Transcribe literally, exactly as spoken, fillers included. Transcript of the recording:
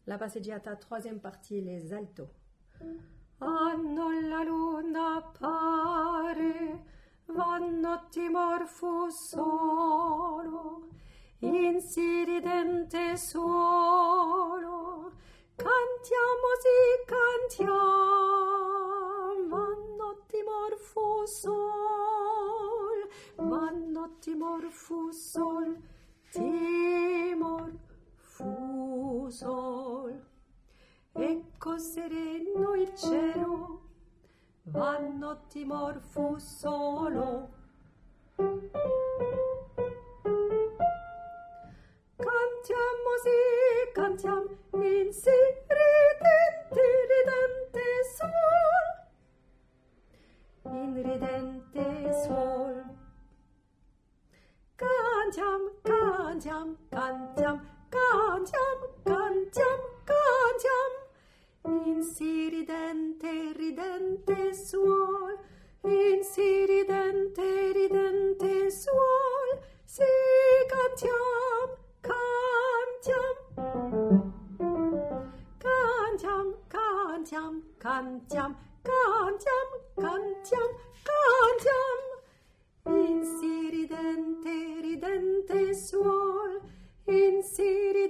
La passeggiata, troisième partie, les altos. Anno la luna pare, vanno timorfo solo, in si ridente suolo, cantiamo si cantiamo, vanno timorfo sol, vanno timorfo sol, timor fu sol. Ecco sereno il cielo, vanno timor fu solo. Cantiamo sì, cantiamo in si ridente, ridente sol, in ridente sol. Cantiam, cantiam, cantiam, cantiam, cantiam, cantiam, in si ridente, ridente suol, in si ridente, ridente suol, si cantiam, cantiam, cantiam, cantiam, cantiam, cantiam, cantiam, cantiam, in si ridente, ridente suol, in si ridente,